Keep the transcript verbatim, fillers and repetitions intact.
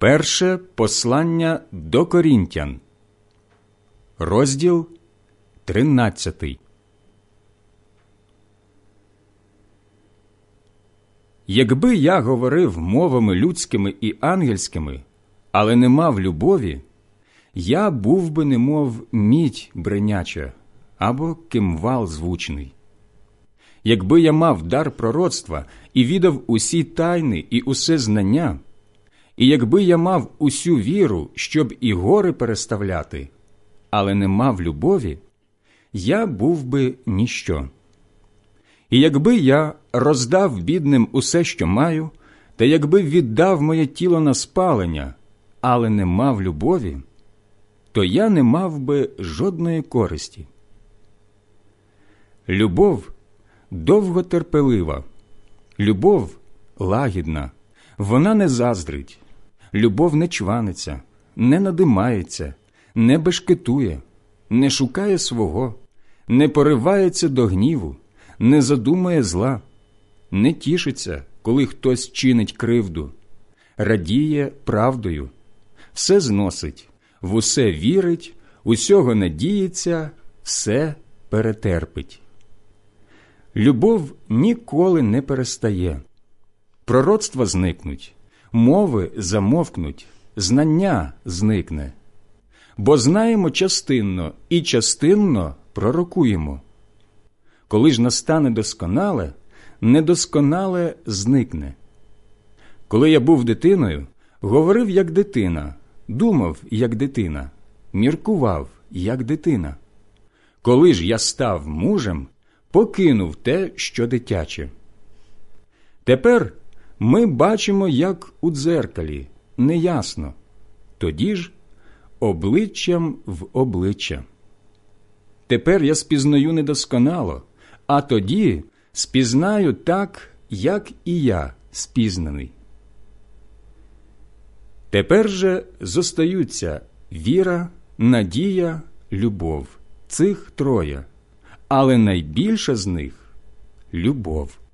Перше послання до Корінтян, розділ тринадцятий. Якби я говорив мовами людськими і ангельськими, але не мав любові, я був би немов мідь бриняча або кимвал звучний. Якби я мав дар пророцтва і відав усі тайни і усе знання, і якби я мав усю віру, щоб і гори переставляти, але не мав любові, я був би ніщо. І якби я роздав бідним усе, що маю, та якби віддав моє тіло на спалення, але не мав любові, то я не мав би жодної користі. Любов довготерпелива, любов лагідна, вона не заздрить, любов не чваниться, не надимається, не бешкетує, не шукає свого, не поривається до гніву, не задумує зла, не тішиться, коли хтось чинить кривду, радіє правдою, все зносить, в усе вірить, усього надіється, все перетерпить. Любов ніколи не перестає. Пророцтва зникнуть, мови замовкнуть, знання зникне. Бо знаємо частинно і частинно пророкуємо. Коли ж настане досконале, недосконале зникне. Коли я був дитиною, говорив як дитина, думав як дитина, міркував як дитина. Коли ж я став мужем, покинув те, що дитяче. Тепер ми бачимо, як у дзеркалі, неясно, тоді ж обличчям в обличчя. Тепер я спізнаю недосконало, а тоді спізнаю так, як і я спізнаний. Тепер же зостаються віра, надія, любов, цих троє, але найбільша з них – любов.